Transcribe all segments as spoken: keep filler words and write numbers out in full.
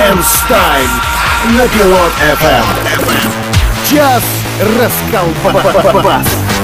Dance Time на Пилот эф эм. Час расколбас.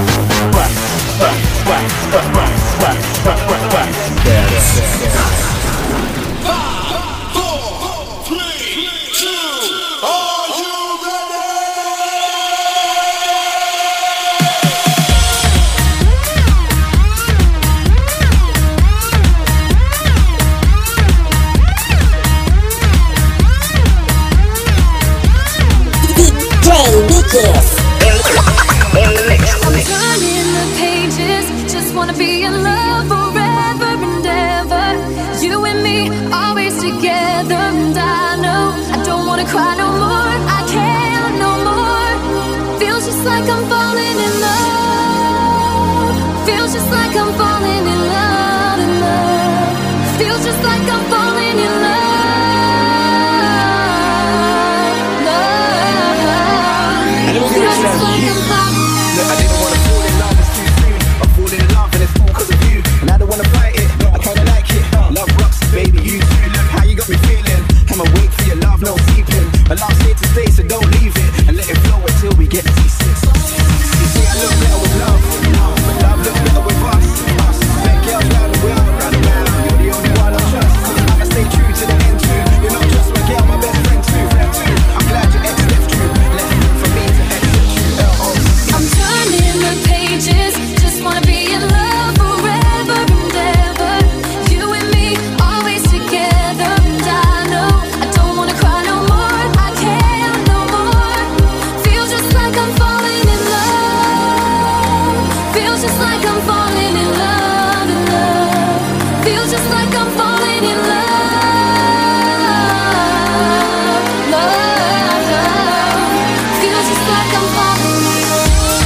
I'm turning the pages, just wanna be in love forever and ever. You and me, always together, and I know I don't wanna cry no more. I can't no more. Feels just like I'm falling in love. Feels just like I'm falling in love, in love. Feels just like I'm falling in love. Look, I didn't wanna fall in love, it's too soon. I'm falling in love and it's all cause of you. And I don't wanna fight it, I kinda like it. Love rocks, baby, you too. Look how you got me feeling. I'm awake for your love, no sleeping. My love's here to stay, so don't leave it. And let it flow until we get seasick. You see, I look better with love, but love looks better with us. Us, let girls round and round, round and round. You're the only one I trust. I'ma stay true to the end too. You're not just my girl, my best friend too. I'm glad your ex left you. Left you for me to exit you. I'm turning the pages, just wanna be in love forever and ever. You and me, always together, and I know I don't wanna cry no more. I can't no more. Feels just like I'm falling in love. Feels just like I'm falling in love, in love. Feels just like I'm falling in love, love. Feels just like I'm falling in love.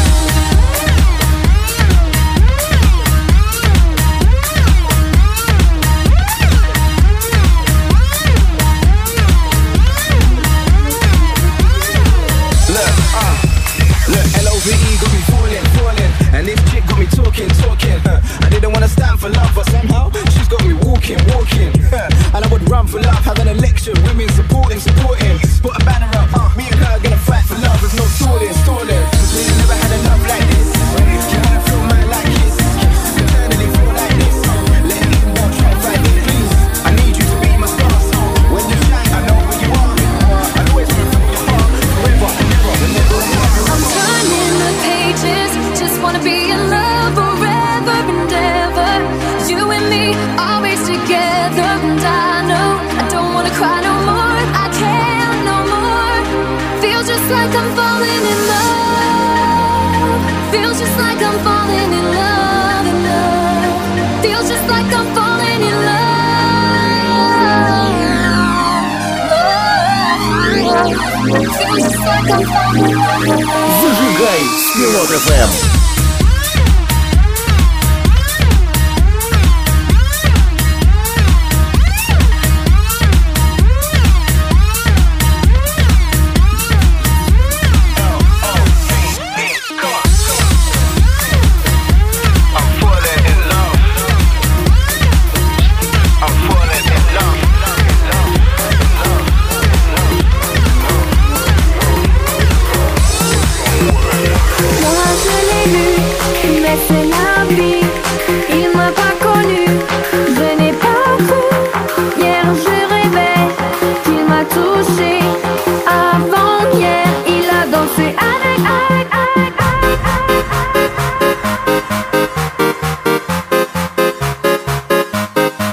Look, uh, look, L O V E got me falling, falling. And this chick got me talking, talking. Uh, I didn't wanna stand for love, but somehow she's got me walking, walking. Uh, and I would run for love, have an election, women supporting, supporting. Put a banner up, uh, me and her gonna fight for love. There's no stalling, stalling. We ain't never had a love like this. Can I feel mine like this? Eternally feel like this. Let me know, try and fight it, please. I need you to be my star. When you shine, I know where you are. I'll always be from your heart, forever and ever, and never, never. I'm turning the pages, just wanna be in love forever and ever. You and me, always together, and I know I don't wanna cry no more. I can't no more. Feels just like I'm falling in love. Feels just like I'm falling in love, in love. Feels just like I'm falling in love. Feels just like I'm falling in love. Зажигай с Пилот эф эм. Moi je l'ai vu, mais c'est la vie. Il m'a pas connu,